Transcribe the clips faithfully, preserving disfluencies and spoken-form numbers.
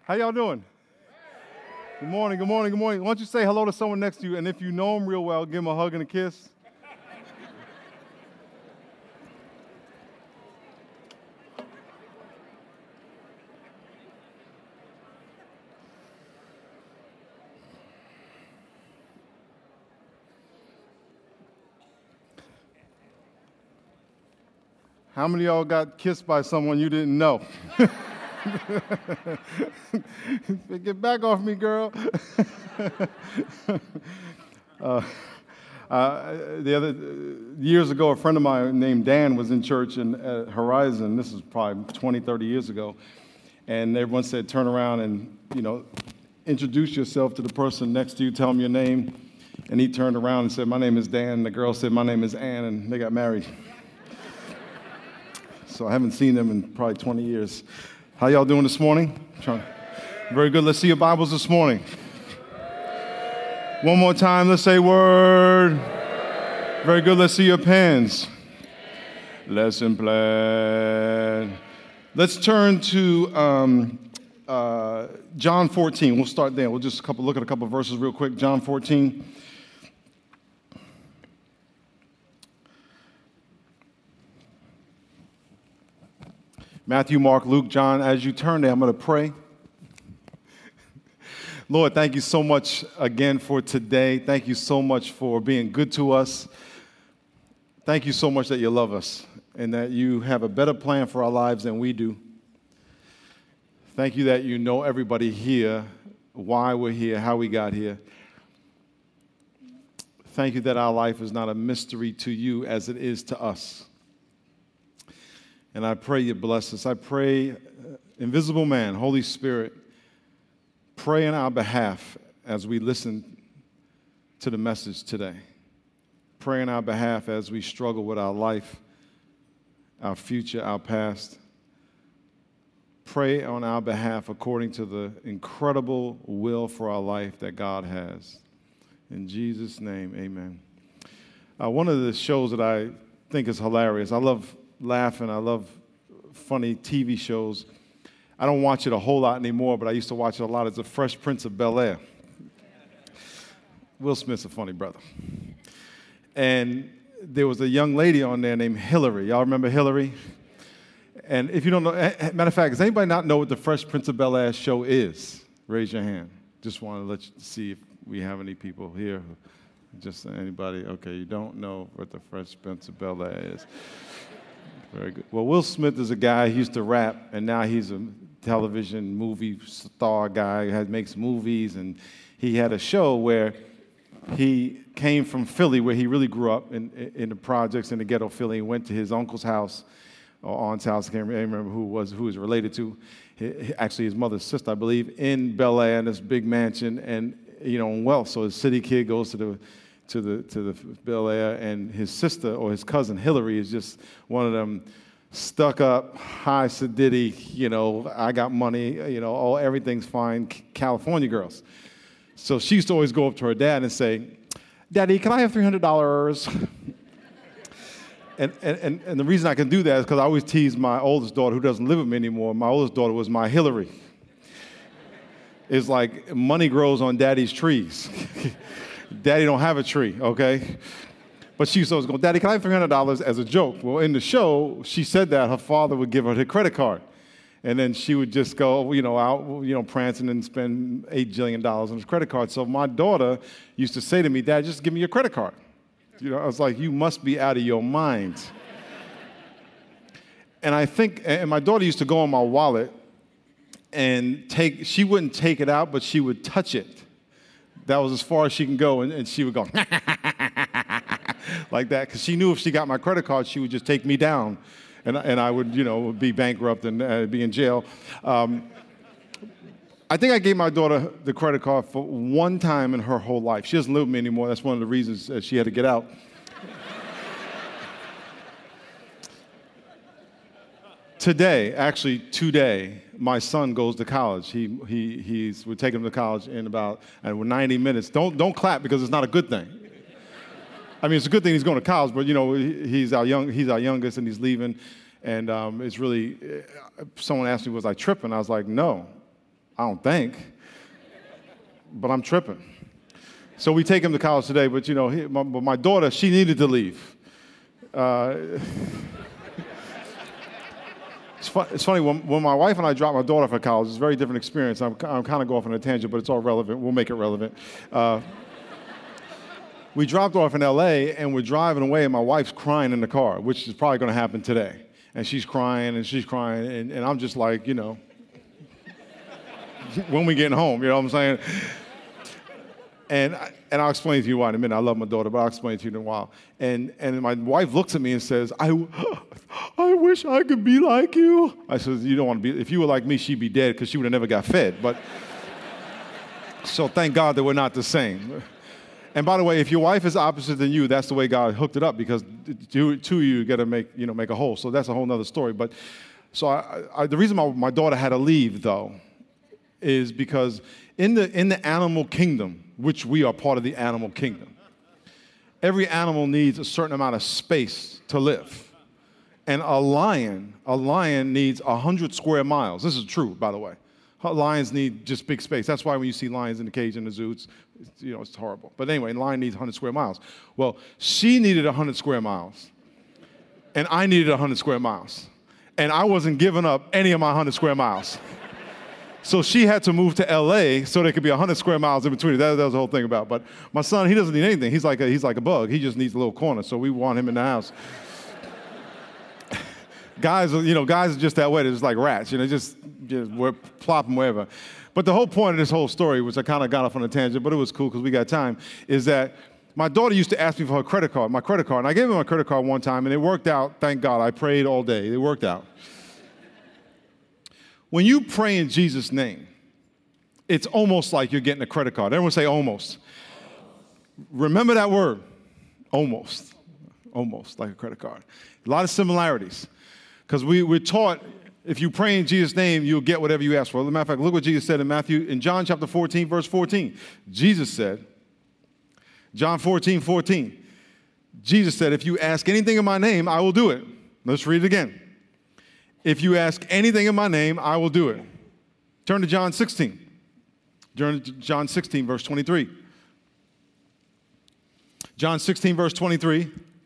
How y'all doing? Good morning, good morning, good morning. Why don't you say hello to someone next to you, and if you know them real well, give them a hug and a kiss. How many of y'all got kissed by someone you didn't know? Get back off me, girl. uh, uh, the other uh, years ago, a friend of mine named Dan was in church in at Horizon. This is probably twenty, thirty years ago. And everyone said, turn around and, you know, introduce yourself to the person next to you, tell them your name. And he turned around and said, my name is Dan. And the girl said, my name is Ann, and they got married. So I haven't seen them in probably twenty years. How y'all doing this morning? Trying. Very good. Let's see your Bibles this morning. One more time. Let's say word. Very good. Let's see your pens. Lesson plan. Let's turn to um, uh, John fourteen. We'll start there. We'll just a couple, look at a couple of verses real quick. John fourteen. Matthew, Mark, Luke, John. As you turn there, I'm going to pray. Lord, thank you so much again for today. Thank you so much for being good to us. Thank you so much that you love us and that you have a better plan for our lives than we do. Thank you that you know everybody here, why we're here, how we got here. Thank you that our life is not a mystery to you as it is to us. And I pray you bless us. I pray, uh, invisible man, Holy Spirit, pray in our behalf as we listen to the message today. Pray in our behalf as we struggle with our life, our future, our past. Pray on our behalf according to the incredible will for our life that God has. In Jesus' name, amen. Uh, one of the shows that I think is hilarious, I love laughing. I love funny T V shows. I don't watch it a whole lot anymore, but I used to watch it a lot. It's The Fresh Prince of Bel-Air. Will Smith's a funny brother. And there was a young lady on there named Hillary. Y'all remember Hillary? And if you don't know, matter of fact, does anybody not know what The Fresh Prince of Bel-Air show is? Raise your hand. Just want to let you see if we have any people here. Just anybody? Okay, you don't know what The Fresh Prince of Bel-Air is. Very good. Well, Will Smith is a guy who used to rap, and now he's a television movie star guy who makes movies, and he had a show where he came from Philly, where he really grew up in, in the projects in the ghetto Philly. He went to his uncle's house, or aunt's house, I can't remember who was who was related to, he, actually his mother's sister, I believe, in Bel-Air, in this big mansion, and, you know, in wealth. So his city kid goes to the to the to the Bel-Air, and his sister or his cousin Hillary is just one of them stuck-up, high sedity, you know, I got money, you know, all everything's fine, California girls. So she used to always go up to her dad and say, "Daddy, can I have three hundred dollars?" and, and and the reason I can do that is because I always tease my oldest daughter, who doesn't live with me anymore. My oldest daughter was my Hillary. It's like money grows on daddy's trees. Daddy don't have a tree, okay? But she used to always go, "Daddy, can I have three hundred dollars?" as a joke. Well, in the show, she said that her father would give her her credit card. And then she would just go, you know, out, you know, prancing and spend eight jillion dollars on his credit card. So my daughter used to say to me, "Dad, just give me your credit card." You know, I was like, "You must be out of your mind." And I think, and my daughter used to go in my wallet and take, she wouldn't take it out, but she would touch it. That was as far as she can go, and, and she would go like that, because she knew if she got my credit card, she would just take me down, and, and I would, you know, be bankrupt and uh, be in jail. Um, I think I gave my daughter the credit card for one time in her whole life. She doesn't live with me anymore. That's one of the reasons uh, she had to get out. Today, actually today, my son goes to college. He he he's we're taking him to college in about and we're ninety minutes. Don't don't clap because it's not a good thing. I mean, it's a good thing he's going to college, but you know he's our young he's our youngest and he's leaving, and um, it's really. Someone asked me, was I tripping? I was like, no, I don't think. But I'm tripping. So we take him to college today, but you know, he, my, my daughter, she needed to leave. Uh, it's, fun, it's funny, when, when my wife and I dropped my daughter for college, it's a very different experience. I'm, I'm kind of going off on a tangent, but it's all relevant. We'll make it relevant. Uh, we dropped off in L A, and we're driving away, and my wife's crying in the car, which is probably going to happen today. And she's crying, and she's crying, and, and I'm just like, you know, when we getting home, you know what I'm saying? And, I, and I'll explain to you why in a minute. I love my daughter, but I'll explain to you in a while. And, and my wife looks at me and says, I, I wish I could be like you. I said, you don't want to be. If you were like me, she'd be dead because she would have never got fed. But so thank God that we're not the same. And by the way, if your wife is opposite than you, that's the way God hooked it up, because two, two of you got to make, you know, make a whole. So that's a whole other story. But so I, I, the reason my, my daughter had to leave, though, is because in the in the animal kingdom, which we are part of the animal kingdom, every animal needs a certain amount of space to live. And a lion, a lion needs one hundred square miles. This is true, by the way. Lions need just big space. That's why when you see lions in the cage in the zoo, it's, it's, you know, it's horrible. But anyway, a lion needs one hundred square miles. Well, she needed one hundred square miles, and I needed one hundred square miles. And I wasn't giving up any of my one hundred square miles. So she had to move to L A so there could be one hundred square miles in between. That, that was the whole thing about. But my son, he doesn't need anything. He's like a, he's like a bug. He just needs a little corner. So we want him in the house. Guys, you know, guys are just that way. They're just like rats. You know, just, just we're plop them wherever. But the whole point of this whole story, which I kind of got off on a tangent, but it was cool because we got time, is that my daughter used to ask me for her credit card, my credit card. And I gave her my credit card one time, and it worked out. Thank God. I prayed all day. It worked out. When you pray in Jesus' name, it's almost like you're getting a credit card. Everyone say almost. Remember that word, almost. Almost like a credit card. A lot of similarities. Because we, we're taught if you pray in Jesus' name, you'll get whatever you ask for. As a matter of fact, look what Jesus said in Matthew, in John chapter fourteen, verse fourteen. Jesus said, John fourteen, fourteen. Jesus said, if you ask anything in my name, I will do it. Let's read it again. If you ask anything in my name, I will do it. Turn to John sixteen. Turn to John sixteen, verse twenty-three. John sixteen, verse twenty-three.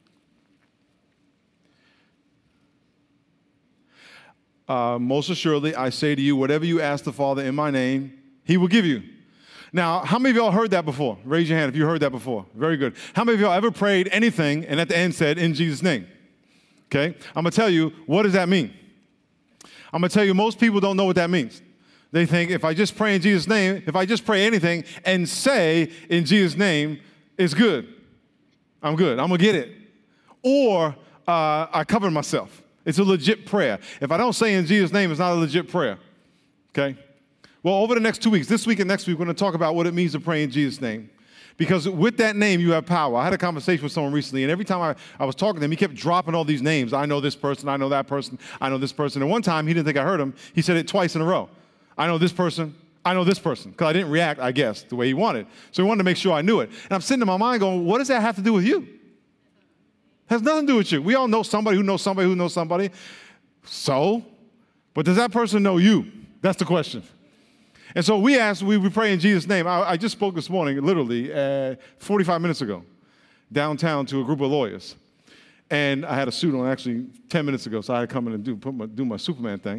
Uh, most assuredly, I say to you, whatever you ask the Father in my name, he will give you. Now, how many of y'all heard that before? Raise your hand if you heard that before. Very good. How many of y'all ever prayed anything and at the end said, in Jesus' name? Okay? I'm going to tell you, what does that mean? I'm going to tell you, most people don't know what that means. They think if I just pray in Jesus' name, if I just pray anything and say in Jesus' name, it's good. I'm good. I'm going to get it. Or uh, I cover myself. It's a legit prayer. If I don't say in Jesus' name, it's not a legit prayer. Okay? Well, over the next two weeks, this week and next week, we're going to talk about what it means to pray in Jesus' name. Because with that name, you have power. I had a conversation with someone recently, and every time I, I was talking to him, he kept dropping all these names. I know this person, I know that person, I know this person. And one time, he didn't think I heard him. He said it twice in a row. I know this person, I know this person. Because I didn't react, I guess, the way he wanted. So he wanted to make sure I knew it. And I'm sitting in my mind going, what does that have to do with you? Has nothing to do with you. We all know somebody who knows somebody who knows somebody. So, but does that person know you? That's the question. And so we asked, we, we pray in Jesus' name. I, I just spoke this morning, literally, uh, forty-five minutes ago, downtown to a group of lawyers. And I had a suit on actually ten minutes ago, so I had to come in and do, put my, do my Superman thing.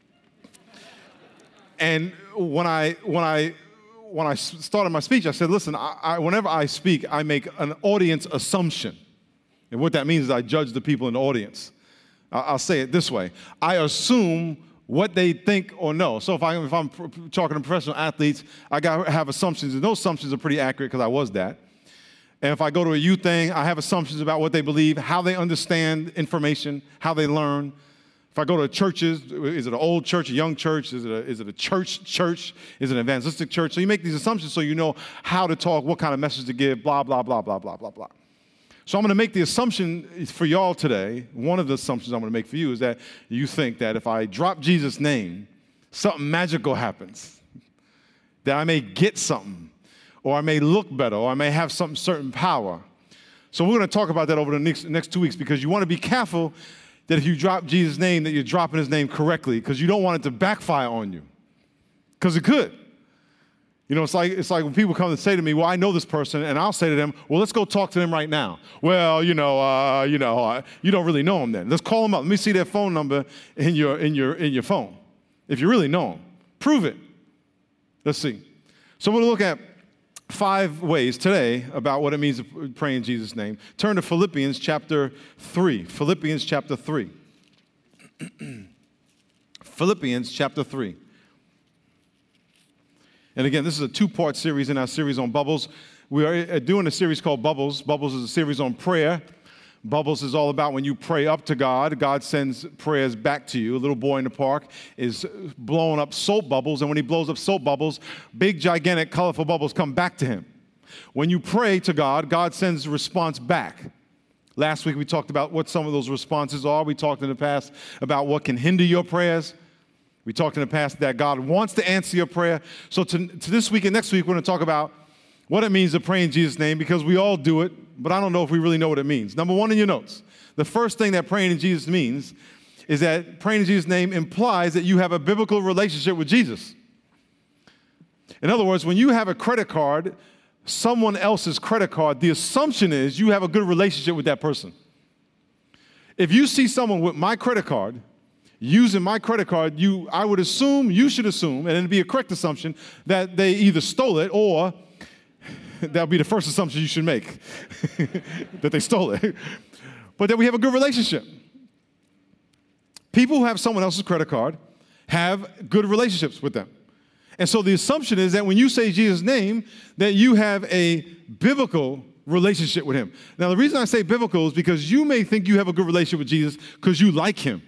And when I, when I, when I started my speech, I said, listen, I, I, whenever I speak, I make an audience assumption. And what that means is I judge the people in the audience. I'll say it this way. I assume what they think or know. So if, I, if I'm talking to professional athletes, I got to have assumptions, and those assumptions are pretty accurate because I was that. And if I go to a youth thing, I have assumptions about what they believe, how they understand information, how they learn. If I go to churches, is it an old church, a young church? Is it a, is it a church church? Is it an evangelistic church? So you make these assumptions so you know how to talk, what kind of message to give, blah, blah, blah, blah, blah, blah, blah. So I'm going to make the assumption for y'all today, one of the assumptions I'm going to make for you is that you think that if I drop Jesus' name, something magical happens, that I may get something, or I may look better, or I may have some certain power. So we're going to talk about that over the next, next two weeks because you want to be careful that if you drop Jesus' name, that you're dropping his name correctly because you don't want it to backfire on you. because it could. You know, it's like it's like when people come and say to me, well, I know this person, and I'll say to them, well, let's go talk to them right now. Well, you know, uh, you know, uh, you don't really know them then. Let's call them up. Let me see their phone number in your in your in your phone. If you really know them, prove it. Let's see. So we'll look at five ways today about what it means to pray in Jesus' name. Turn to Philippians chapter three. Philippians chapter three. Philippians chapter three. And again, this is a two-part series in our series on bubbles. We are doing a series called Bubbles. Bubbles is a series on prayer. Bubbles is all about when you pray up to God, God sends prayers back to you. A little boy in the park is blowing up soap bubbles, and when he blows up soap bubbles, big, gigantic, colorful bubbles come back to him. When you pray to God, God sends a response back. Last week we talked about what some of those responses are. We talked in the past about what can hinder your prayers. We talked in the past that God wants to answer your prayer. So to, to this week and next week, we're going to talk about what it means to pray in Jesus' name, because we all do it, but I don't know if we really know what it means. Number one in your notes, the first thing that praying in Jesus means is that praying in Jesus' name implies that you have a biblical relationship with Jesus. In other words, when you have a credit card, someone else's credit card, the assumption is you have a good relationship with that person. If you see someone with my credit card, using my credit card, you, I would assume, you should assume, and it'd be a correct assumption, that they either stole it or that would be the first assumption you should make, that they stole it. But that we have a good relationship. People who have someone else's credit card have good relationships with them. And so the assumption is that when you say Jesus' name, that you have a biblical relationship with him. Now, the reason I say biblical is because you may think you have a good relationship with Jesus because you like him.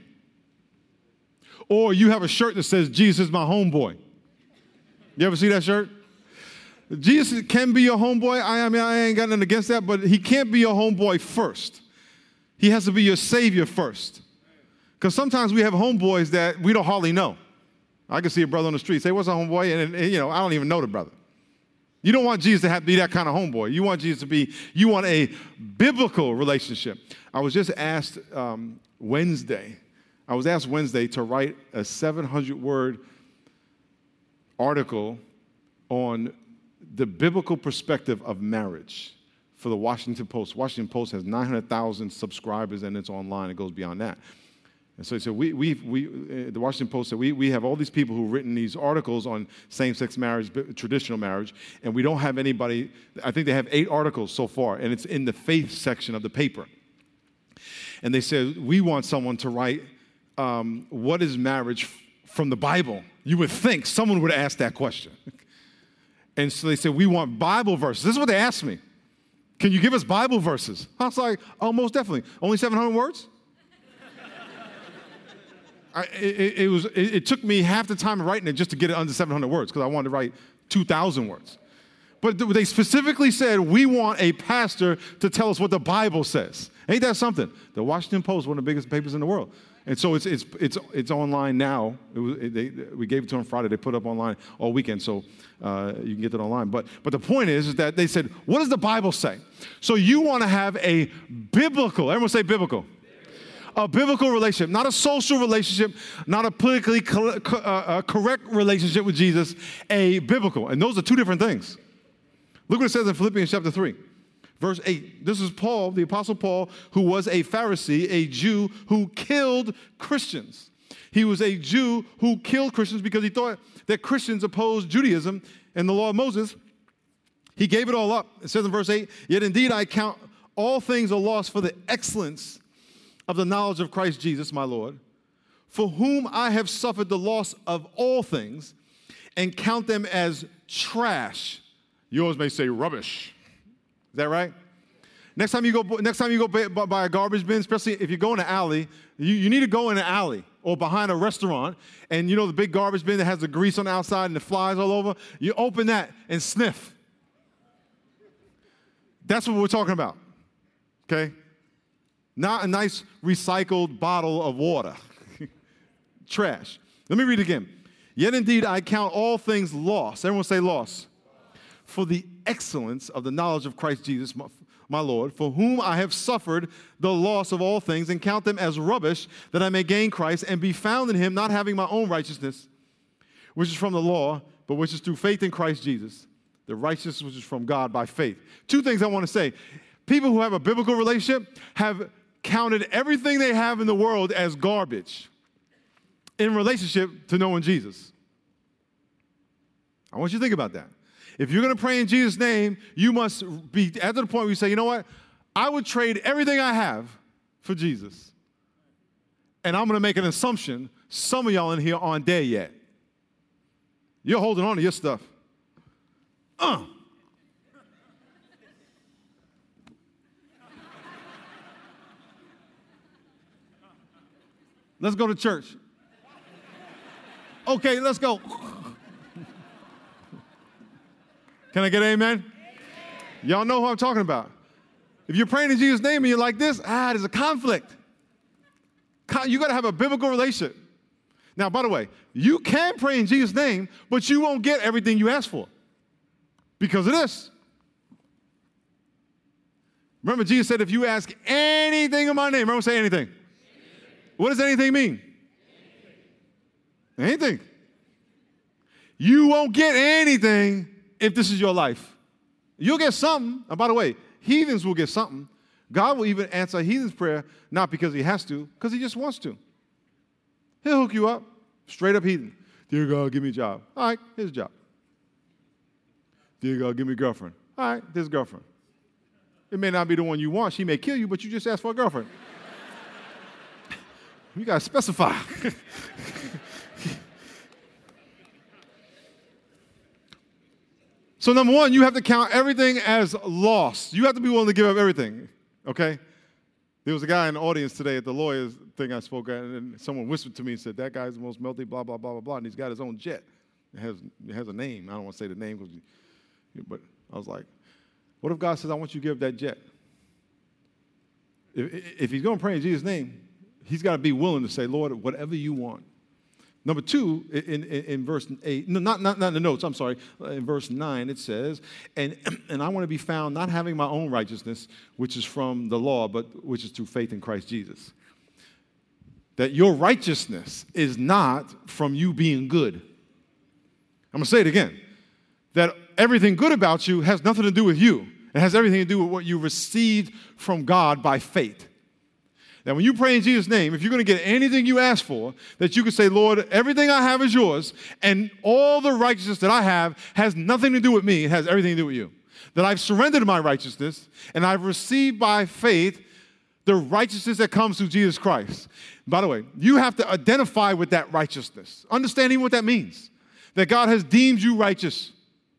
Or you have a shirt that says, Jesus is my homeboy. You ever see that shirt? Jesus can be your homeboy. I, I mean, I ain't got nothing against that, but he can't be your homeboy first. He has to be your savior first. Because sometimes we have homeboys that we don't hardly know. I can see a brother on the street, say, what's a homeboy? And, and, you know, I don't even know the brother. You don't want Jesus to have, be that kind of homeboy. You want Jesus to be, you want a biblical relationship. I was just asked um, Wednesday, I was asked Wednesday to write a seven hundred word article on the biblical perspective of marriage for the Washington Post. Washington Post has nine hundred thousand subscribers, and it's online. It goes beyond that. And so he said, we, we, we, uh, the Washington Post said, we, we have all these people who've written these articles on same-sex marriage, traditional marriage, and we don't have anybody. I think they have eight articles so far, and it's in the faith section of the paper. And they said, we want someone to write, um, what is marriage from the Bible? You would think someone would ask that question. And so they said, we want Bible verses. This is what they asked me. Can you give us Bible verses? I was like, oh, most definitely. Only seven hundred words? I, it, it, was, it, it took me half the time of writing it just to get it under seven hundred words because I wanted to write two thousand words. But they specifically said, we want a pastor to tell us what the Bible says. Ain't that something? The Washington Post, one of the biggest papers in the world. And so it's it's it's it's online now. It was, it, they, we gave it to them Friday. They put it up online all weekend, so uh, you can get it online. But but the point is, is that they said, what does the Bible say? So you want to have a biblical, everyone say biblical. A biblical relationship, not a social relationship, not a politically co- co- uh, correct relationship with Jesus, a biblical. And those are two different things. Look what it says in Philippians chapter three, verse eight. This is Paul, the Apostle Paul, who was a Pharisee, a Jew who killed Christians. He was a Jew who killed Christians because he thought that Christians opposed Judaism and the law of Moses. He gave it all up. It says in verse eight, yet indeed I count all things a loss for the excellence of the knowledge of Christ Jesus, my Lord, for whom I have suffered the loss of all things and count them as trash. Yours may say rubbish. Is that right? Next time you go, next time you go by a garbage bin, especially if you go in an alley, you, you need to go in an alley or behind a restaurant, and you know the big garbage bin that has the grease on the outside and the flies all over? You open that and sniff. That's what we're talking about, okay? Not a nice recycled bottle of water. Trash. Let me read it again. Yet indeed I count all things lost. Everyone say lost. For the excellence of the knowledge of Christ Jesus, my, my Lord, for whom I have suffered the loss of all things, and count them as rubbish, that I may gain Christ and be found in him, not having my own righteousness, which is from the law, but which is through faith in Christ Jesus. The righteousness which is from God by faith. Two things I want to say. People who have a biblical relationship have counted everything they have in the world as garbage in relationship to knowing Jesus. I want you to think about that. If you're going to pray in Jesus' name, you must be at the point where you say, you know what? I would trade everything I have for Jesus. And I'm going to make an assumption some of y'all in here aren't there yet. You're holding on to your stuff. Uh. Let's go to church. Okay, let's go. Can I get an amen? Amen? Y'all know who I'm talking about. If you're praying in Jesus' name and you're like this, ah, there's a conflict. You got to have a biblical relationship. Now, by the way, you can pray in Jesus' name, but you won't get everything you ask for because of this. Remember, Jesus said, if you ask anything in my name, remember, say anything. Anything. What does anything mean? Anything. Anything. You won't get anything if this is your life. You'll get something. And by the way, heathens will get something. God will even answer a heathen's prayer, not because he has to, because he just wants to. He'll hook you up, straight up heathen. Dear God, give me a job. All right, here's a job. Dear God, give me a girlfriend. All right, there's a girlfriend. It may not be the one you want. She may kill you, but you just asked for a girlfriend. You got to specify. So number one, you have to count everything as lost. You have to be willing to give up everything, okay? There was a guy in the audience today at the lawyers thing I spoke at, and someone whispered to me and said, that guy's the most melty, blah, blah, blah, blah, blah, and he's got his own jet. It has, it has a name. I don't want to say the name, because, but I was like, what if God says, I want you to give up that jet? If, if he's going to pray in Jesus' name, he's got to be willing to say, Lord, whatever you want. Number two, in, in, in verse eight, no, not, not, not in the notes, I'm sorry. In verse nine, it says, and, and I want to be found not having my own righteousness, which is from the law, but which is through faith in Christ Jesus. That your righteousness is not from you being good. I'm going to say it again. That everything good about you has nothing to do with you. It has everything to do with what you received from God by faith. Now, when you pray in Jesus' name, if you're going to get anything you ask for, that you can say, Lord, everything I have is yours, and all the righteousness that I have has nothing to do with me. It has everything to do with you. That I've surrendered my righteousness, and I've received by faith the righteousness that comes through Jesus Christ. By the way, you have to identify with that righteousness. Understanding what that means. That God has deemed you righteous.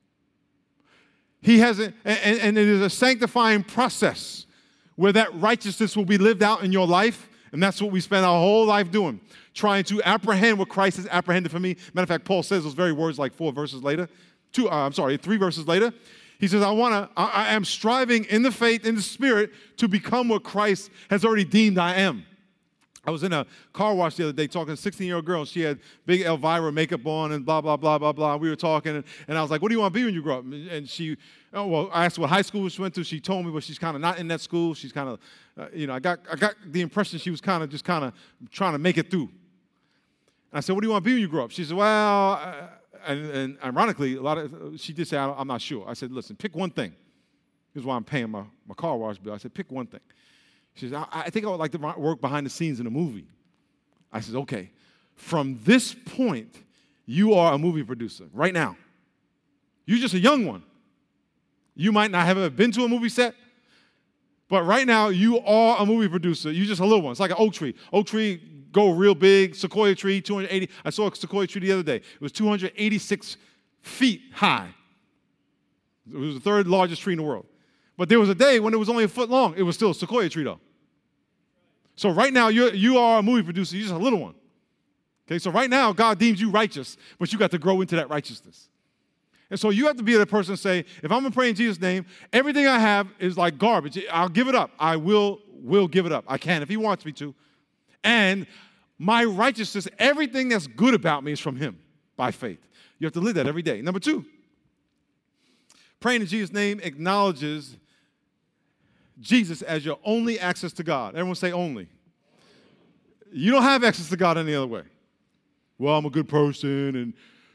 He has, a, and, and it is a sanctifying process where that righteousness will be lived out in your life, and that's what we spend our whole life doing, trying to apprehend what Christ has apprehended for me. Matter of fact, Paul says those very words like four verses later. Two, uh, I'm sorry, three verses later. He says, I want to, I, I am striving in the faith, in the spirit, to become what Christ has already deemed I am. I was in a car wash the other day talking to a sixteen-year-old girl. She had big Elvira makeup on and blah, blah, blah, blah, blah. We were talking, and, and I was like, what do you want to be when you grow up? And she, oh, well, I asked what high school she went to. She told me, but she's kind of not in that school. She's kind of, uh, you know, I got I got the impression she was kind of just kind of trying to make it through. And I said, what do you want to be when you grow up? She said, well, uh, and, and ironically, a lot of, she did say, I'm not sure. I said, listen, pick one thing. Here's why I'm paying my, my car wash bill. I said, pick one thing. She says, I, I think I would like to work behind the scenes in a movie. I said, okay, from this point, you are a movie producer right now. You're just a young one. You might not have ever been to a movie set, but right now, you are a movie producer. You're just a little one. It's like an oak tree. Oak tree go real big, sequoia tree, two hundred eighty. I saw a sequoia tree the other day. It was two hundred eighty-six feet high. It was the third largest tree in the world. But there was a day when it was only a foot long. It was still a sequoia tree, though. So right now, you're, you are a movie producer. You're just a little one. Okay, so right now, God deems you righteous, but you got to grow into that righteousness. And so you have to be the person to say, if I'm going to pray in Jesus' name, everything I have is like garbage. I'll give it up. I will, will give it up. I can if he wants me to. And my righteousness, everything that's good about me is from him by faith. You have to live that every day. Number two, praying in Jesus' name acknowledges Jesus as your only access to God. Everyone say only. You don't have access to God any other way. Well, I'm a good person, and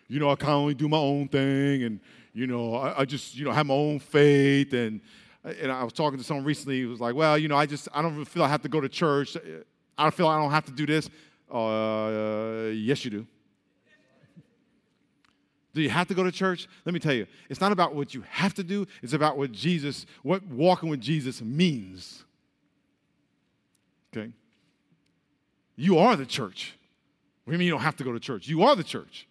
you know, I kind of only do my own thing, and, you know, I, I just, you know, have my own faith. And, and I was talking to someone recently who was like, well, you know, I just, I don't feel I have to go to church. I don't feel I don't have to do this. Uh, yes, you do. Do you have to go to church? Let me tell you, it's not about what you have to do. It's about what Jesus, what walking with Jesus means. Okay? You are the church. What do you mean you don't have to go to church? You are the church.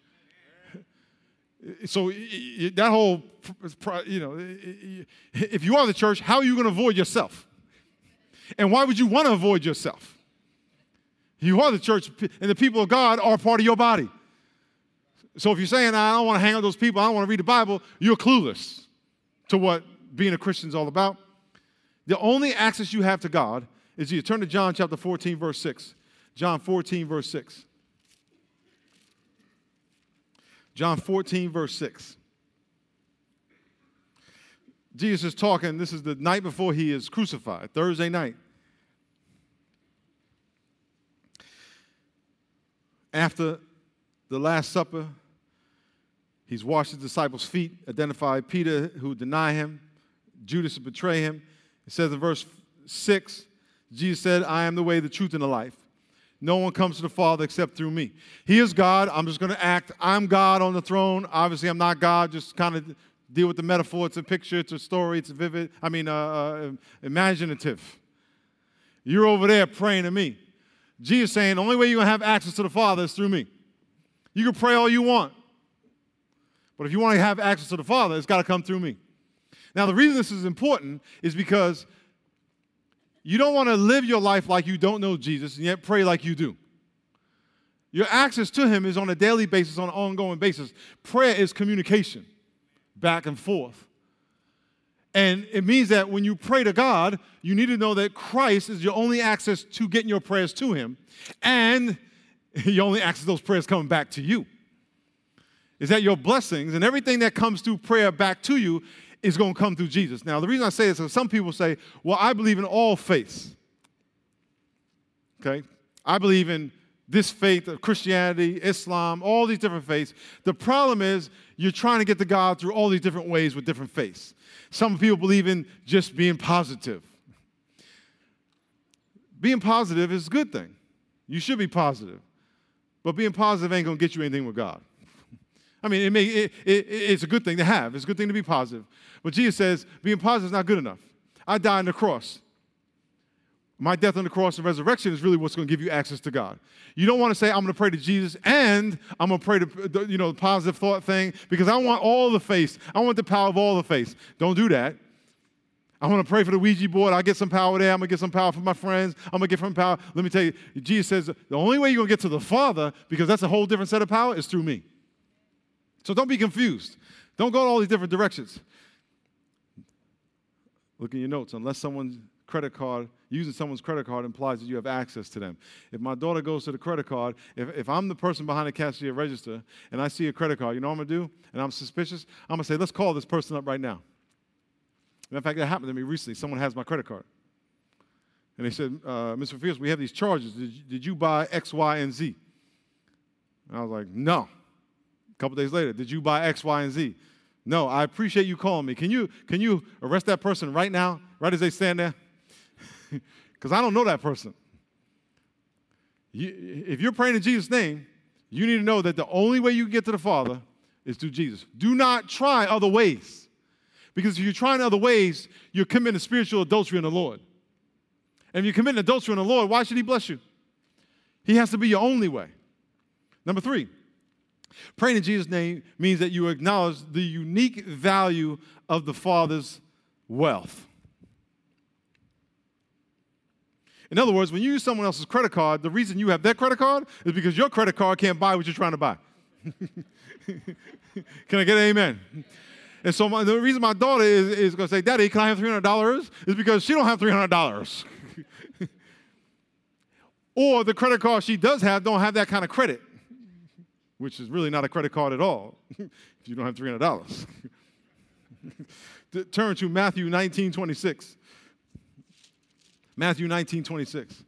So that whole, you know, if you are the church, how are you going to avoid yourself? And why would you want to avoid yourself? You are the church, and the people of God are part of your body. So if you're saying, I don't want to hang out with those people, I don't want to read the Bible, you're clueless to what being a Christian is all about. The only access you have to God is you turn to John chapter fourteen, verse six. John fourteen, verse six. John fourteen, verse six. Jesus is talking, this is the night before he is crucified, Thursday night. After the Last Supper, he's washed his disciples' feet, identified Peter who would deny him, Judas who betray him. It says in verse six, Jesus said, I am the way, the truth, and the life. No one comes to the Father except through me. He is God. I'm just going to act. I'm God on the throne. Obviously, I'm not God. Just kind of deal with the metaphor. It's a picture. It's a story. It's vivid. I mean, uh, uh, imaginative. You're over there praying to me. Jesus saying, the only way you're going to have access to the Father is through me. You can pray all you want. But if you want to have access to the Father, it's got to come through me. Now, the reason this is important is because you don't want to live your life like you don't know Jesus and yet pray like you do. Your access to him is on a daily basis, on an ongoing basis. Prayer is communication, back and forth. And it means that when you pray to God, you need to know that Christ is your only access to getting your prayers to him, and your only access to those prayers coming back to you. Is that your blessings and everything that comes through prayer back to you is going to come through Jesus. Now, the reason I say this is some people say, well, I believe in all faiths. Okay? I believe in this faith of Christianity, Islam, all these different faiths. The problem is you're trying to get to God through all these different ways with different faiths. Some people believe in just being positive. Being positive is a good thing. You should be positive. But being positive ain't going to get you anything with God. I mean, it may, it, it, it's a good thing to have. It's a good thing to be positive. But Jesus says being positive is not good enough. I died on the cross. My death on the cross and resurrection is really what's going to give you access to God. You don't want to say, I'm going to pray to Jesus and I'm going to pray to, you know, the positive thought thing because I want all the faith. I want the power of all the faith. Don't do that. I want to pray for the Ouija board. I'll get some power there. I'm going to get some power from my friends. I'm going to get some power. Let me tell you, Jesus says the only way you're going to get to the Father, because that's a whole different set of power, is through me. So don't be confused. Don't go in all these different directions. Look in your notes. Unless someone's credit card, using someone's credit card implies that you have access to them. If my daughter goes to the credit card, if, if I'm the person behind the cashier register and I see a credit card, you know what I'm going to do? And I'm suspicious, I'm going to say, let's call this person up right now. Matter of fact, that happened to me recently. Someone has my credit card. And they said, uh, Mister Fierce, we have these charges. Did you, did you buy X, Y, and Z? And I was like, no. A couple days later, did you buy X, Y, and Z? No, I appreciate you calling me. Can you, can you arrest that person right now, right as they stand there? Because I don't know that person. You, if you're praying in Jesus' name, you need to know that the only way you can get to the Father is through Jesus. Do not try other ways. Because if you're trying other ways, you're committing spiritual adultery in the Lord. And if you're committing adultery in the Lord, why should he bless you? He has to be your only way. Number three, praying in Jesus' name means that you acknowledge the unique value of the Father's wealth. In other words, when you use someone else's credit card, the reason you have their credit card is because your credit card can't buy what you're trying to buy. Can I get an amen? And so my, the reason my daughter is, is going to say, Daddy, can I have three hundred dollars? Is because she don't have three hundred dollars. Or the credit card she does have don't have that kind of credit, which is really not a credit card at all if you don't have three hundred dollars. Turn to Matthew nineteen twenty-six. Matthew nineteen twenty-six.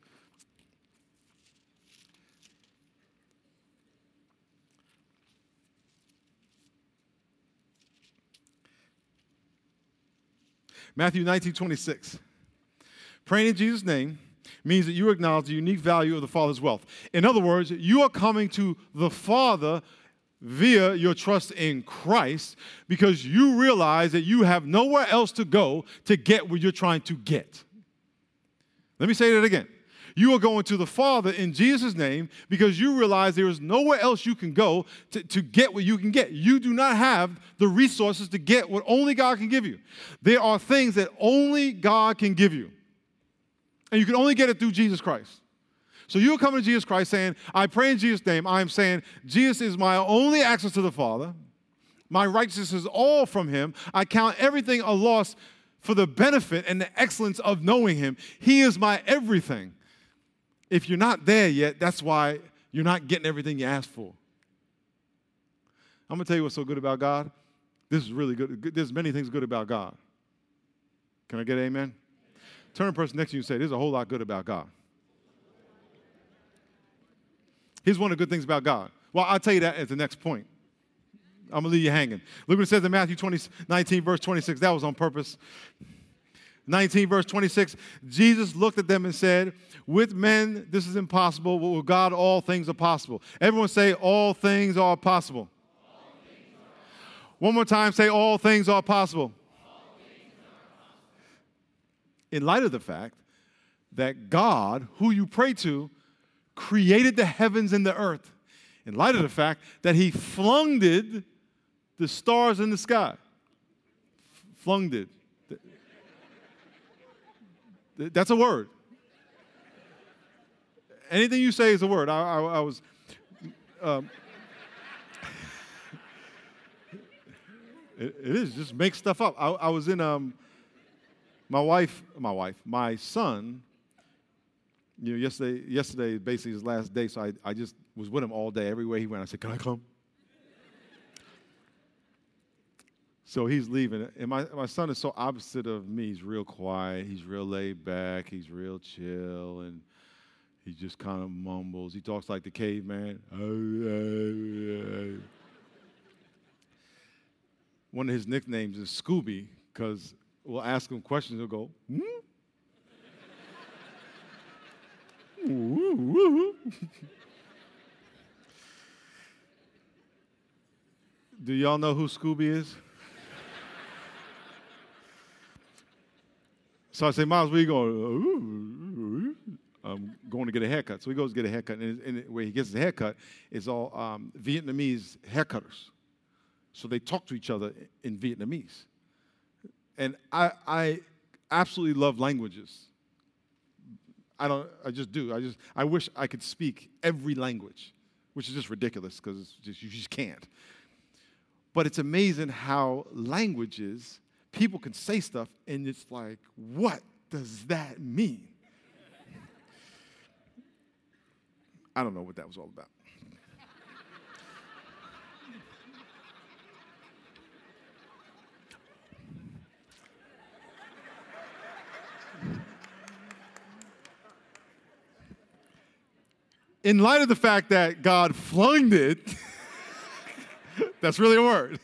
Matthew nineteen twenty-six. Praying in Jesus' name means that you acknowledge the unique value of the Father's wealth. In other words, you are coming to the Father via your trust in Christ because you realize that you have nowhere else to go to get what you're trying to get. Let me say that again. You are going to the Father in Jesus' name because you realize there is nowhere else you can go to, to get what you can get. You do not have the resources to get what only God can give you. There are things that only God can give you. And you can only get it through Jesus Christ. So you're coming to Jesus Christ saying, I pray in Jesus' name. I'm saying, Jesus is my only access to the Father. My righteousness is all from him. I count everything a loss for the benefit and the excellence of knowing him. He is my everything. If you're not there yet, that's why you're not getting everything you asked for. I'm going to tell you what's so good about God. This is really good. There's many things good about God. Can I get an amen? Turn to the person next to you and say, there's a whole lot good about God. Here's one of the good things about God. Well, I'll tell you that at the next point. I'm going to leave you hanging. Look what it says in Matthew twenty, nineteen, verse twenty-six. That was on purpose. nineteen, verse twenty-six. Jesus looked at them and said, with men, this is impossible, but with God, all things are possible. Everyone say, all things are possible. All things are possible. One more time, say, all things are possible. All things are possible. In light of the fact that God, who you pray to, created the heavens and the earth, in light of the fact that he flung it the stars in the sky. Flung it. That's a word. Anything you say is a word. I, I, I was, um, it, it is, just make stuff up. I, I was in, um, my wife, my wife, my son, you know, yesterday, yesterday basically his last day, so I, I just was with him all day. Everywhere he went, I said, can I come? So he's leaving. And my, my son is so opposite of me. He's real quiet. He's real laid back. He's real chill. And he just kind of mumbles. He talks like the caveman. One of his nicknames is Scooby because we'll ask him questions. He'll go, hmm? Do y'all know who Scooby is? So I say, Miles, where you going? I'm going to get a haircut. So he goes to get a haircut, and, and where he gets his haircut is all um, Vietnamese haircutters. So they talk to each other in Vietnamese. And I, I absolutely love languages. I don't. I just do. I just. I wish I could speak every language, which is just ridiculous because it's just you just can't. But it's amazing how languages, people can say stuff, and it's like, what does that mean? I don't know what that was all about. In light of the fact that God flung it, that's really a word,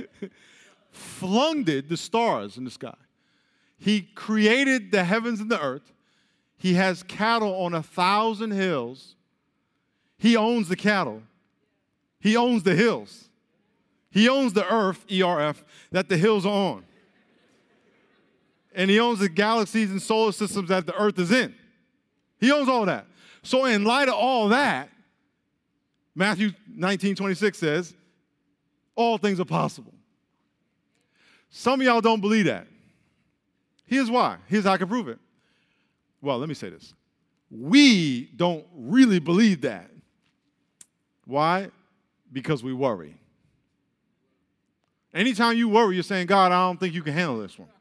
flung it, the stars in the sky. He created the heavens and the earth. He has cattle on a thousand hills. He owns the cattle. He owns the hills. He owns the earth, E R F, that the hills are on. And he owns the galaxies and solar systems that the earth is in. He owns all that. So in light of all that, Matthew nineteen twenty-six says, all things are possible. Some of y'all don't believe that. Here's why. Here's how I can prove it. Well, let me say this. We don't really believe that. Why? Because we worry. Anytime you worry, you're saying, God, I don't think you can handle this one.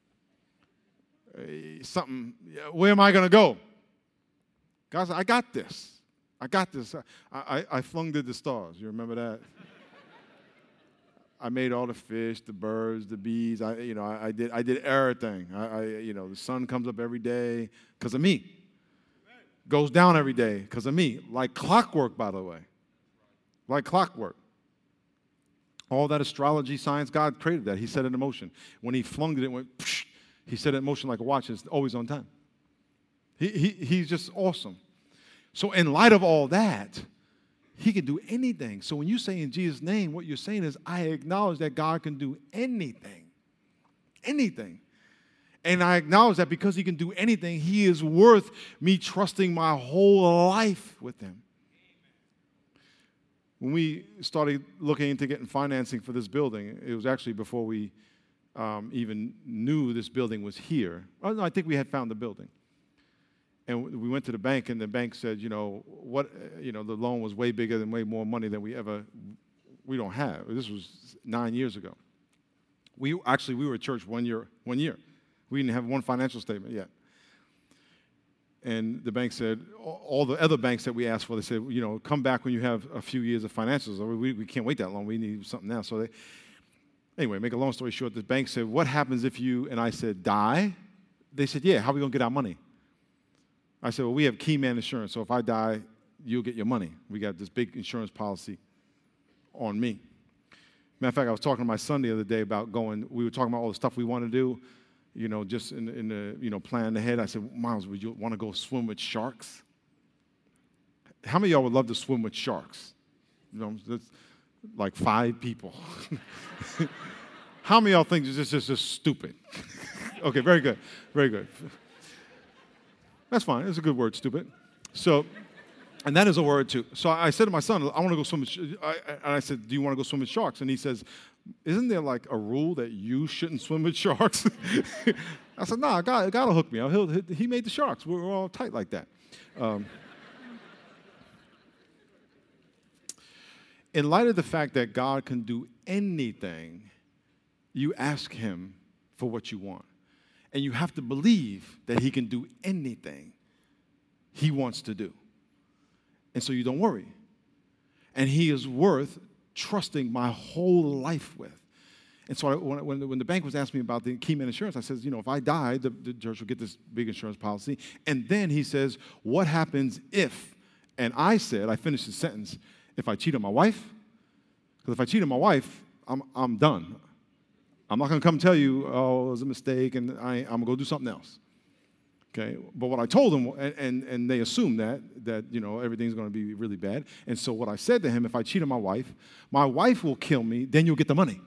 Uh, something, where am I going to go? God said, I got this. I got this. I, I, I flung to the stars. You remember that? I made all the fish, the birds, the bees. I, you know, I, I did. I did everything. I, I, you know, the sun comes up every day because of me. Goes down every day because of me. Like clockwork, by the way. Like clockwork. All that astrology, science, God created that. He set it in motion. When he flung it, it went, psh, He set it in motion like a watch. It's always on time. He, he, he's just awesome. So in light of all that, he can do anything. So when you say in Jesus' name, what you're saying is, I acknowledge that God can do anything. Anything. And I acknowledge that because he can do anything, he is worth me trusting my whole life with him. When we started looking into getting financing for this building, it was actually before we um, even knew this building was here. Oh, no, I think we had found the building. And we went to the bank, and the bank said, you know, what, you know, the loan was way bigger than way more money than we ever, we don't have. This was nine years ago. We actually, we were at church one year, one year. We didn't have one financial statement yet. And the bank said, all the other banks that we asked for, they said, you know, come back when you have a few years of financials. We, we can't wait that long. We need something now. So they, anyway, make a long story short, the bank said, what happens if you, and I said, die? They said, yeah, how are we going to get our money? I said, well, we have Key Man Insurance, so if I die, you'll get your money. We got this big insurance policy on me. Matter of fact, I was talking to my son the other day about going, we were talking about all the stuff we want to do, you know, just in, in the, you know, plan ahead. I said, Miles, would you want to go swim with sharks? How many of y'all would love to swim with sharks? You know, that's like five people. How many of y'all think this is just, just stupid? Okay, very good, very good. That's fine. It's a good word, stupid. So, and that is a word too. So I said to my son, I want to go swim with sh-. I, and I said, do you want to go swim with sharks? And he says, isn't there like a rule that you shouldn't swim with sharks? I said, no, nah, God, God will hook me. He'll, he made the sharks. We're all tight like that. Um, in light of the fact that God can do anything, you ask him for what you want. And you have to believe that he can do anything he wants to do. And so you don't worry. And he is worth trusting my whole life with. And so I, when, when, the, when the bank was asking me about the Key Man Insurance, I said, you know, if I die, the, the church will get this big insurance policy. And then he says, what happens if? And I said, I finished the sentence, if I cheat on my wife? Because if I cheat on my wife, I'm, I'm done. I'm not going to come tell you, oh, it was a mistake, and I, I'm going to go do something else. Okay? But what I told them, and, and, and they assumed that, that, you know, everything's going to be really bad. And so what I said to him, if I cheat on my wife, my wife will kill me, then you'll get the money.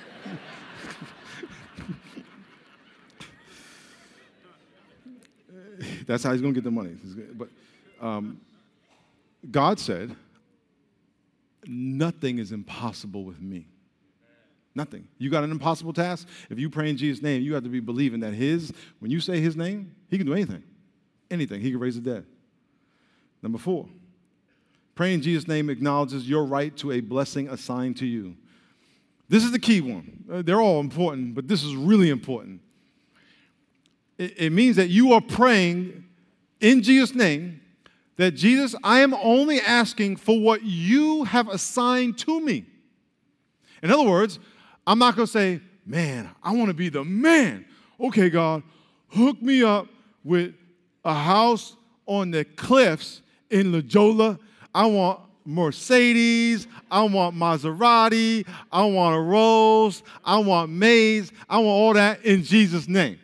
That's how he's going to get the money. But um, God said, nothing is impossible with me. Nothing. You got an impossible task? If you pray in Jesus' name, you have to be believing that his, when you say his name, he can do anything. Anything. He can raise the dead. Number four, praying in Jesus' name acknowledges your right to a blessing assigned to you. This is the key one. Uh, they're all important, but this is really important. It, it means that you are praying in Jesus' name that, Jesus, I am only asking for what you have assigned to me. In other words, I'm not going to say, man, I want to be the man. Okay, God, hook me up with a house on the cliffs in La Jolla. I want Mercedes. I want Maserati. I want a Rolls. I want maids. I want all that in Jesus' name.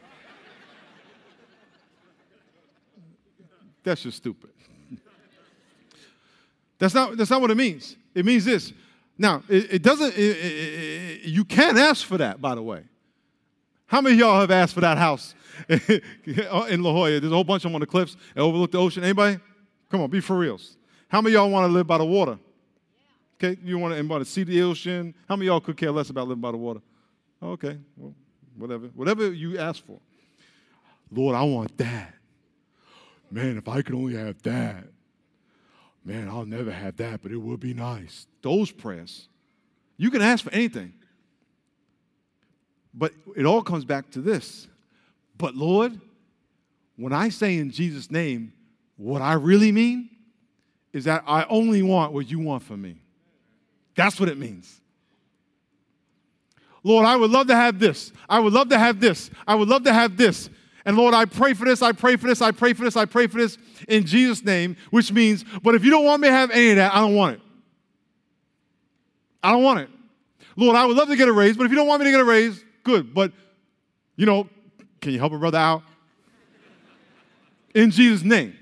That's just stupid. That's not, that's not what it means. It means this. Now, it, it doesn't, it, it, it, you can't ask for that, by the way. How many of y'all have asked for that house in La Jolla? There's a whole bunch of them on the cliffs and overlook the ocean. Anybody? Come on, be for reals. How many of y'all want to live by the water? Okay, you want to, want to see the ocean? How many of y'all could care less about living by the water? Okay, well, whatever. Whatever you ask for. Lord, I want that. Man, if I could only have that. Man, I'll never have that, but it would be nice. Those prayers. You can ask for anything. But it all comes back to this. But Lord, when I say in Jesus' name, what I really mean is that I only want what you want for me. That's what it means. Lord, I would love to have this. I would love to have this. I would love to have this. And Lord, I pray for this, I pray for this, I pray for this, I pray for this in Jesus' name, which means, but if you don't want me to have any of that, I don't want it. I don't want it. Lord, I would love to get a raise, but if you don't want me to get a raise, good. But, you know, can you help a brother out? In Jesus' name.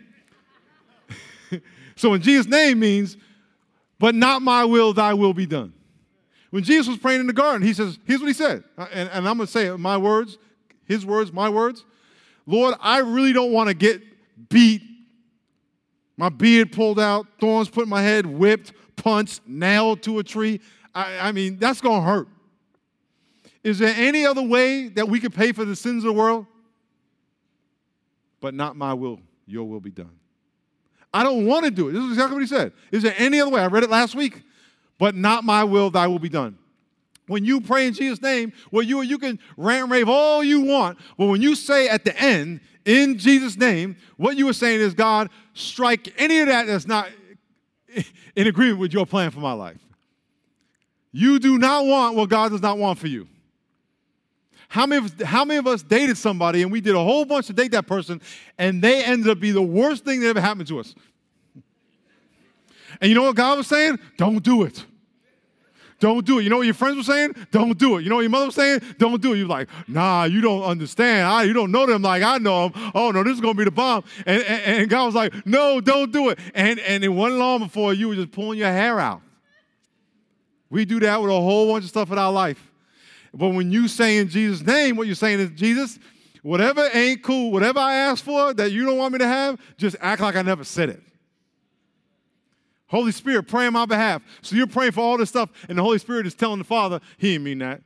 So in Jesus' name means, but not my will, thy will be done. When Jesus was praying in the garden, he says, here's what he said. And, and I'm going to say it, my words, his words, my words. Lord, I really don't want to get beat, my beard pulled out, thorns put in my head, whipped, punched, nailed to a tree. I, I mean, that's going to hurt. Is there any other way that we could pay for the sins of the world? But not my will, your will be done. I don't want to do it. This is exactly what he said. Is there any other way? I read it last week. But not my will, thy will be done. When you pray in Jesus' name, well, you, you can rant and rave all you want, but when you say at the end, in Jesus' name, what you are saying is, God, strike any of that that's not in agreement with your plan for my life. You do not want what God does not want for you. How many, of, how many of us dated somebody and we did a whole bunch to date that person and they ended up being the worst thing that ever happened to us? And you know what God was saying? Don't do it. Don't do it. You know what your friends were saying? Don't do it. You know what your mother was saying? Don't do it. You're like, nah, you don't understand. I, you don't know them like I know them. Oh, no, this is going to be the bomb. And, and, and God was like, no, don't do it. And, and it wasn't long before you were just pulling your hair out. We do that with a whole bunch of stuff in our life. But when you say in Jesus' name, what you're saying is, Jesus, whatever ain't cool, whatever I ask for that you don't want me to have, just act like I never said it. Holy Spirit, pray on my behalf. So you're praying for all this stuff, and the Holy Spirit is telling the Father, he didn't mean that.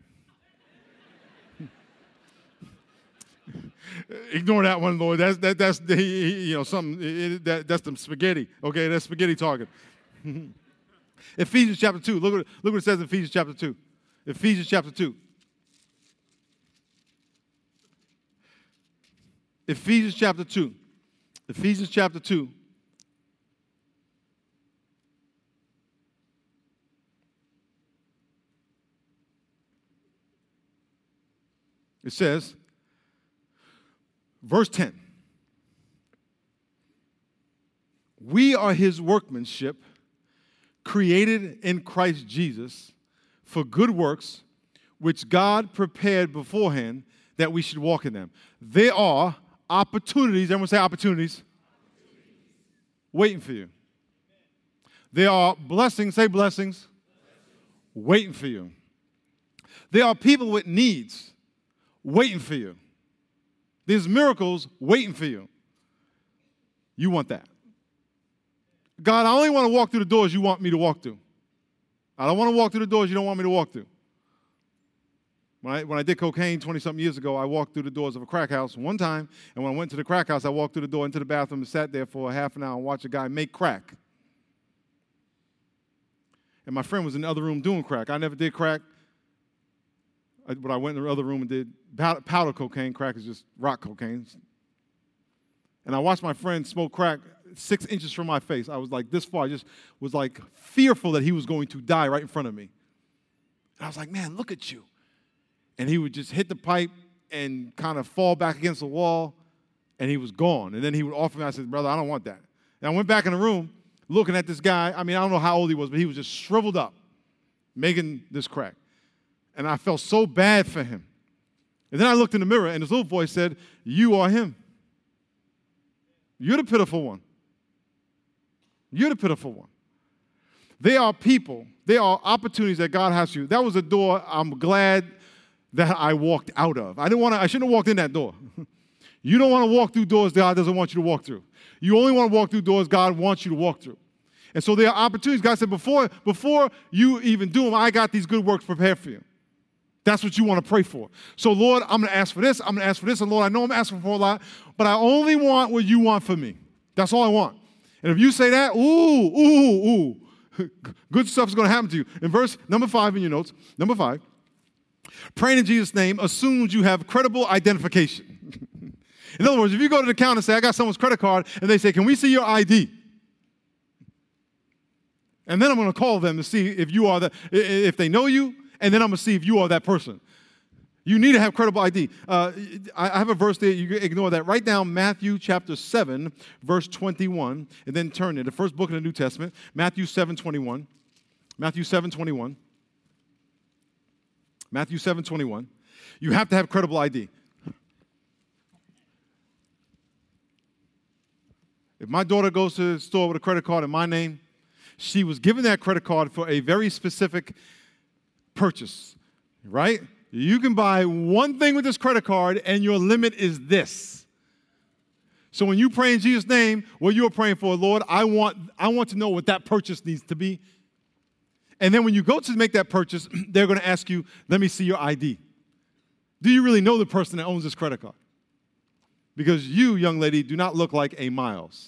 Ignore that one, Lord. That's that, that's the, you know something. It, that, that's the spaghetti. Okay, that's spaghetti talking. Ephesians chapter two. Look what look what it says in Ephesians chapter two. Ephesians chapter two. Ephesians chapter two. Ephesians chapter two. It says, verse ten, we are his workmanship, created in Christ Jesus for good works, which God prepared beforehand that we should walk in them. There are opportunities, everyone say opportunities, waiting for you. There are blessings, say blessings, waiting for you. There are people with needs waiting for you. There's miracles waiting for you. You want that. God, I only want to walk through the doors you want me to walk through. I don't want to walk through the doors you don't want me to walk through. When I, when I did cocaine twenty-something years ago, I walked through the doors of a crack house one time, and when I went to the crack house, I walked through the door into the bathroom and sat there for a half an hour and watched a guy make crack. And my friend was in the other room doing crack. I never did crack. I, but I went in the other room and did powder cocaine. Crack is just rock cocaine. And I watched my friend smoke crack six inches from my face. I was like this far. I just was like fearful that he was going to die right in front of me. And I was like, man, look at you. And he would just hit the pipe and kind of fall back against the wall, and he was gone. And then he would offer me, I said, brother, I don't want that. And I went back in the room looking at this guy. I mean, I don't know how old he was, but he was just shriveled up making this crack. And I felt so bad for him. And then I looked in the mirror, and this little voice said, you are him. You're the pitiful one. You're the pitiful one. There are people, there are opportunities that God has for you. That was a door I'm glad that I walked out of. I didn't want to, I shouldn't have walked in that door. You don't want to walk through doors God doesn't want you to walk through. You only want to walk through doors God wants you to walk through. And so there are opportunities. God said, before, before you even do them, I got these good works prepared for you. That's what you want to pray for. So, Lord, I'm going to ask for this. I'm going to ask for this. And, Lord, I know I'm asking for a lot, but I only want what you want for me. That's all I want. And if you say that, ooh, ooh, ooh, good stuff is going to happen to you. In verse number five in your notes, number five, praying in Jesus' name assumes you have credible identification. In other words, if you go to the counter and say, I got someone's credit card, and they say, can we see your I D? And then I'm going to call them to see if you are the, if they know you, and then I'm going to see if you are that person. You need to have credible I D. Uh, I have a verse there. You can ignore that. Write down Matthew chapter seven, verse twenty-one, and then turn it. The first book in the New Testament, Matthew seven twenty-one. Matthew seven twenty-one. Matthew seven twenty-one. You have to have credible I D. If my daughter goes to the store with a credit card in my name, she was given that credit card for a very specific purchase, right? You can buy one thing with this credit card, and your limit is this. So when you pray in Jesus' name, what you're praying for, Lord, I want, I want to know what that purchase needs to be. And then when you go to make that purchase, they're going to ask you, let me see your I D. Do you really know the person that owns this credit card? Because you, young lady, do not look like a Miles.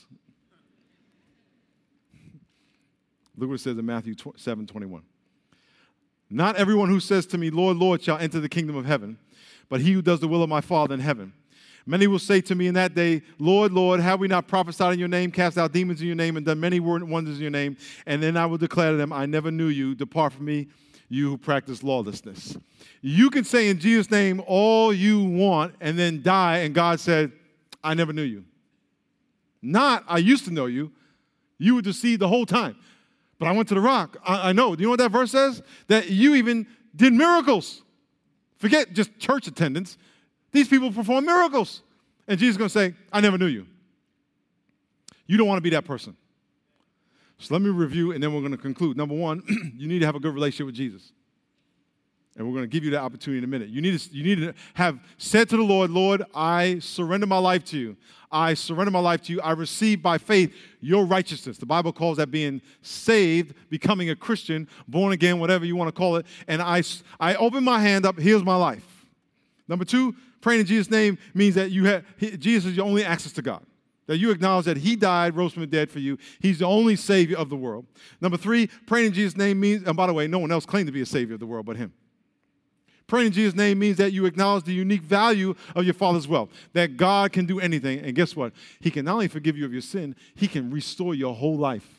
Look what it says in Matthew seven twenty-one. Not everyone who says to me, Lord, Lord, shall enter the kingdom of heaven, but he who does the will of my Father in heaven. Many will say to me in that day, Lord, Lord, have we not prophesied in your name, cast out demons in your name, and done many wonders in your name? And then I will declare to them, I never knew you. Depart from me, you who practice lawlessness. You can say in Jesus' name all you want and then die, and God said, I never knew you. Not, I used to know you. You were deceived the whole time. But I went to the rock. I, I know. Do you know what that verse says? That you even did miracles. Forget just church attendance. These people perform miracles. And Jesus is going to say, I never knew you. You don't want to be that person. So let me review, and then we're going to conclude. Number one, you need to have a good relationship with Jesus. And we're going to give you that opportunity in a minute. You need to, you need to have said to the Lord, Lord, I surrender my life to you. I surrender my life to you. I receive by faith your righteousness. The Bible calls that being saved, becoming a Christian, born again, whatever you want to call it. And I, I open my hand up. Here's my life. Number two, praying in Jesus' name means that you have he, Jesus is your only access to God. That you acknowledge that he died, rose from the dead for you. He's the only Savior of the world. Number three, praying in Jesus' name means, and by the way, no one else claimed to be a Savior of the world but him. Praying in Jesus' name means that you acknowledge the unique value of your Father's wealth, that God can do anything. And guess what? He can not only forgive you of your sin, he can restore your whole life.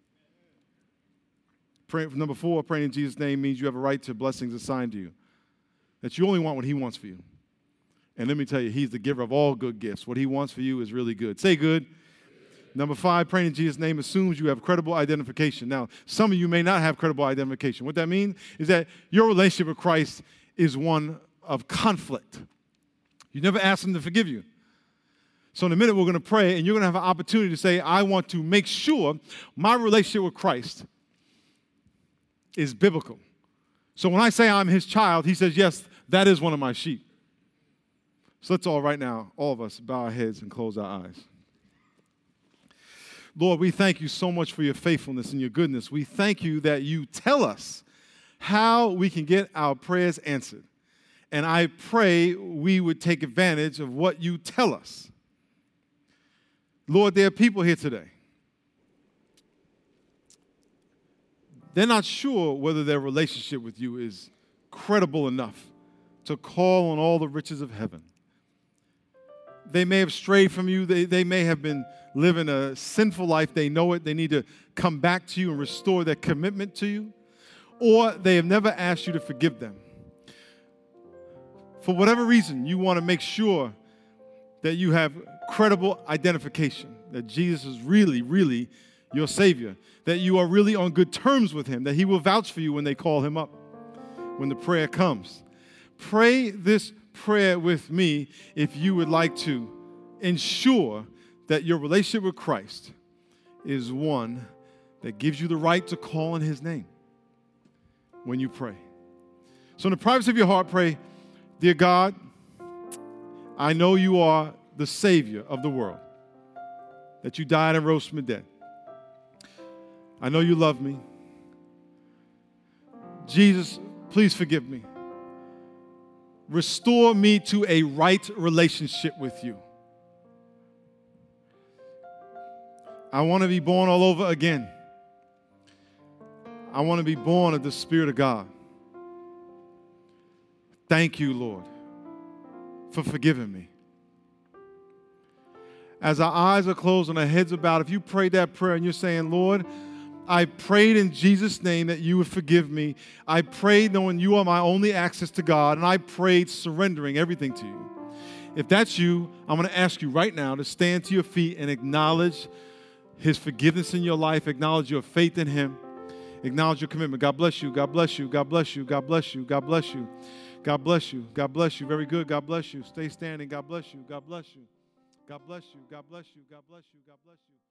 Praying, number four, praying in Jesus' name means you have a right to blessings assigned to you, that you only want what he wants for you. And let me tell you, he's the giver of all good gifts. What he wants for you is really good. Say good. Number five, praying in Jesus' name assumes you have credible identification. Now, some of you may not have credible identification. What that means is that your relationship with Christ is one of conflict. You never asked him to forgive you. So in a minute, we're going to pray, and you're going to have an opportunity to say, I want to make sure my relationship with Christ is biblical. So when I say I'm his child, he says, yes, that is one of my sheep. So let's all right now, all of us, bow our heads and close our eyes. Lord, we thank you so much for your faithfulness and your goodness. We thank you that you tell us how we can get our prayers answered. And I pray we would take advantage of what you tell us. Lord, there are people here today. They're not sure whether their relationship with you is credible enough to call on all the riches of heaven. They may have strayed from you. They, they may have been living a sinful life. They know it. They need to come back to you and restore their commitment to you. Or they have never asked you to forgive them. For whatever reason, you want to make sure that you have credible identification, that Jesus is really, really your Savior, that you are really on good terms with him, that he will vouch for you when they call him up, when the prayer comes. Pray this prayer with me if you would like to ensure that your relationship with Christ is one that gives you the right to call on his name when you pray. So in the privacy of your heart, pray, dear God, I know you are the Savior of the world, that you died and rose from the dead. I know you love me. Jesus, please forgive me. Restore me to a right relationship with you. I want to be born all over again. I want to be born of the Spirit of God. Thank you, Lord, for forgiving me. As our eyes are closed and our heads are bowed, if you prayed that prayer and you're saying, Lord, I prayed in Jesus' name that you would forgive me. I prayed knowing you are my only access to God, and I prayed surrendering everything to you. If that's you, I'm going to ask you right now to stand to your feet and acknowledge his forgiveness in your life, acknowledge your faith in him, acknowledge your commitment. God bless you. God bless you. God bless you. God bless you. God bless you. God bless you. God bless you. Very good. God bless you. Stay standing. God bless you. God bless you. God bless you. God bless you. God bless you. God bless you.